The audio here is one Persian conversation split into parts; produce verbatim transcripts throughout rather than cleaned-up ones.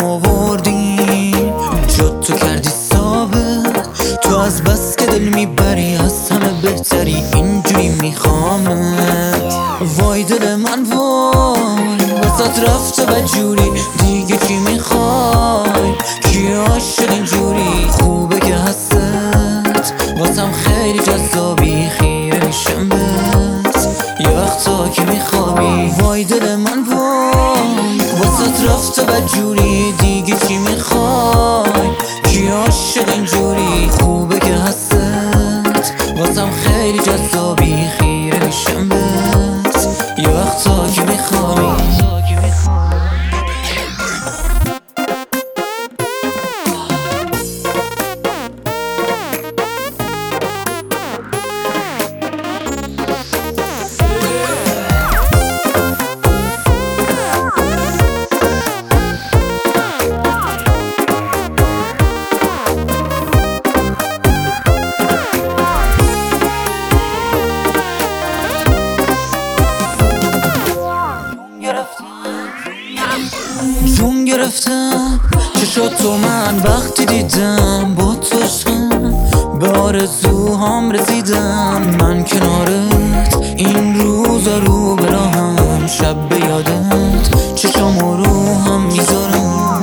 آوردی جد تو کردی ثابت. تو از بس که دل میبری از همه بهتری، اینجوری میخوامت. وای دل من وای وسط رفته بدجوری، دیگه چی میخوای؟ کی عاشق اینجوری؟ خوبه که هستت واسم خیلی جذابی، خیره میشم بهت یه وقتا که میخوابی. وای دل من وای واسط رفته بدجوری، دیگه چی میخوای؟ کی عاشق اینجوری؟ خوبه که هستت واسم خیلی جذابی، خیره میشم بهت یه وقتا که میخوابی. جون گرفتم چشات تو من وقتی دیدم، با تو عشقم به آرزوهام رسیدم. من کنارت این روزا رو به راهم، شب به یادت چشامو رو هم میذارم.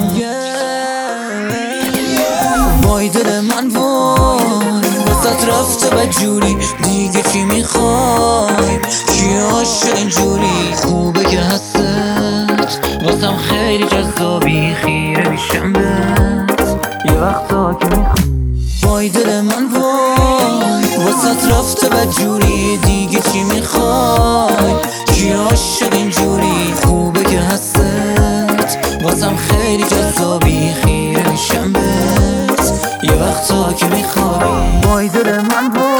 وای دل من وای وسط رفته بدجوری، دیگه چی میخوای؟ کی عاشق اینجوری؟ خوبه که هستت واسم خیلی جذابی، خیره میشم بهت یه وقتا که میخوای. وای دل من وای واسط رفته بدجوری، دیگه چی میخوای؟ کی عاشق اینجوری؟ خوبه که هستت واسم خیلی جذابی، خیره میشم بهت یه وقتا که میخوای. وای دل من وای